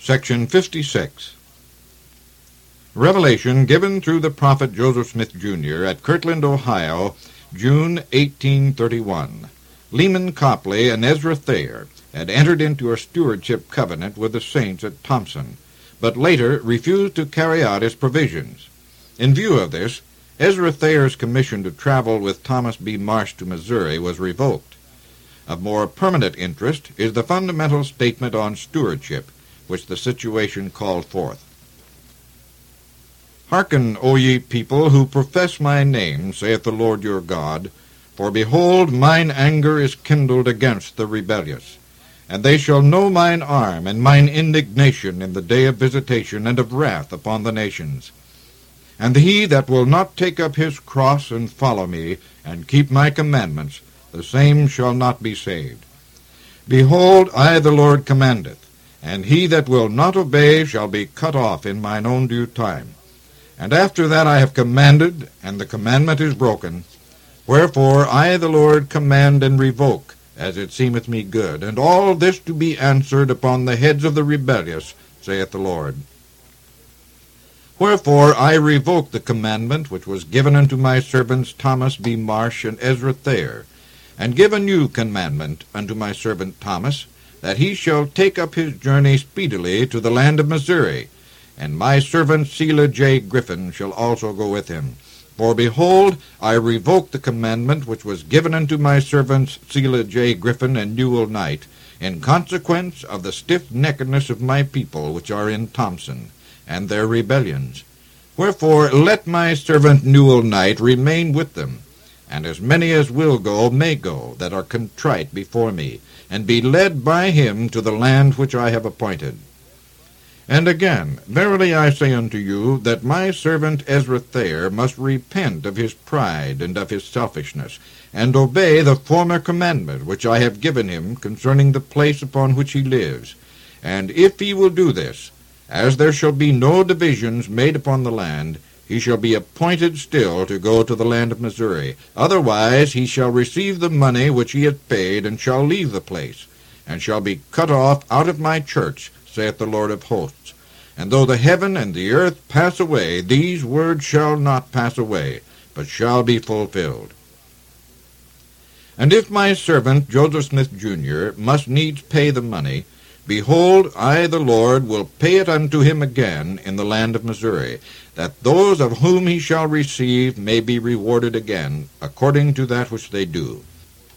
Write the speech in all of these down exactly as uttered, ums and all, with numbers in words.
Section fifty-six. Revelation given through the prophet Joseph Smith, Junior at Kirtland, Ohio, June eighteen thirty-one. Leman Copley and Ezra Thayer had entered into a stewardship covenant with the saints at Thompson, but later refused to carry out its provisions. In view of this, Ezra Thayer's commission to travel with Thomas B. Marsh to Missouri was revoked. Of more permanent interest is the fundamental statement on stewardship, which the situation called forth. Hearken, O ye people who profess my name, saith the Lord your God, for behold, mine anger is kindled against the rebellious. And they shall know mine arm and mine indignation in the day of visitation and of wrath upon the nations. And he that will not take up his cross and follow me, and keep my commandments, the same shall not be saved. Behold, I the Lord commandeth, and he that will not obey shall be cut off in mine own due time. And after that I have commanded, and the commandment is broken. Wherefore I the Lord command and revoke, as it seemeth me good, and all this to be answered upon the heads of the rebellious, saith the Lord. Wherefore I revoke the commandment which was given unto my servants Thomas B. Marsh and Ezra Thayer, and give a new commandment unto my servant Thomas, that he shall take up his journey speedily to the land of Missouri, and my servant Selah J. Griffin shall also go with him. For behold, I revoke the commandment which was given unto my servants Selah J. Griffin and Newell Knight, in consequence of the stiff-neckedness of my people which are in Thompson, and their rebellions. Wherefore let my servant Newell Knight remain with them, and as many as will go may go, that are contrite before me, and be led by him to the land which I have appointed. And again, verily I say unto you, that my servant Ezra Thayer must repent of his pride and of his selfishness, and obey the former commandment which I have given him concerning the place upon which he lives. And if he will do this, as there shall be no divisions made upon the land, he shall be appointed still to go to the land of Missouri. Otherwise he shall receive the money which he hath paid, and shall leave the place, and shall be cut off out of my church, saith the Lord of hosts. And though the heaven and the earth pass away, these words shall not pass away, but shall be fulfilled. And if my servant Joseph Smith, Junior must needs pay the money, behold, I the Lord will pay it unto him again in the land of Missouri, that those of whom he shall receive may be rewarded again, according to that which they do.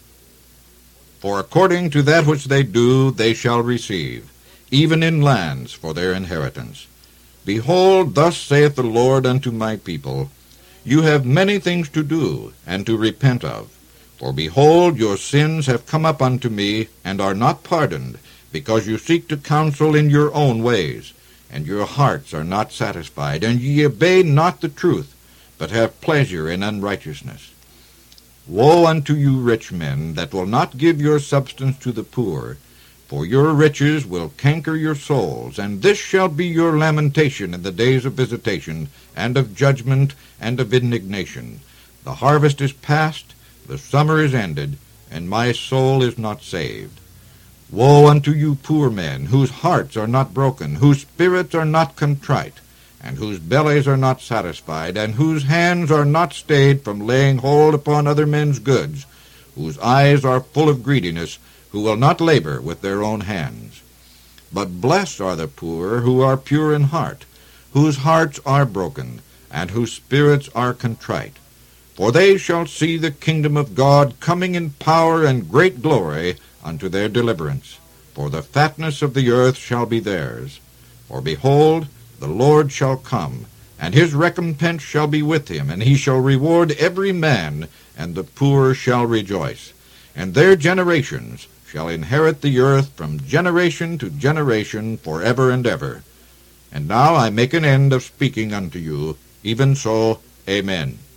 For according to that which they do they shall receive, even in lands for their inheritance. Behold, thus saith the Lord unto my people, you have many things to do, and to repent of. For behold, your sins have come up unto me, and are not pardoned, because you seek to counsel in your own ways, and your hearts are not satisfied, and ye obey not the truth, but have pleasure in unrighteousness. Woe unto you rich men, that will not give your substance to the poor, for your riches will canker your souls, and this shall be your lamentation in the days of visitation, and of judgment, and of indignation. The harvest is past, the summer is ended, and my soul is not saved. Woe unto you poor men, whose hearts are not broken, whose spirits are not contrite, and whose bellies are not satisfied, and whose hands are not stayed from laying hold upon other men's goods, whose eyes are full of greediness, who will not labor with their own hands. But blessed are the poor who are pure in heart, whose hearts are broken, and whose spirits are contrite. For they shall see the kingdom of God coming in power and great glory unto their deliverance. For the fatness of the earth shall be theirs. For behold, the Lord shall come, and his recompense shall be with him, and he shall reward every man, and the poor shall rejoice. And their generations shall inherit the earth from generation to generation forever and ever. And now I make an end of speaking unto you. Even so, Amen.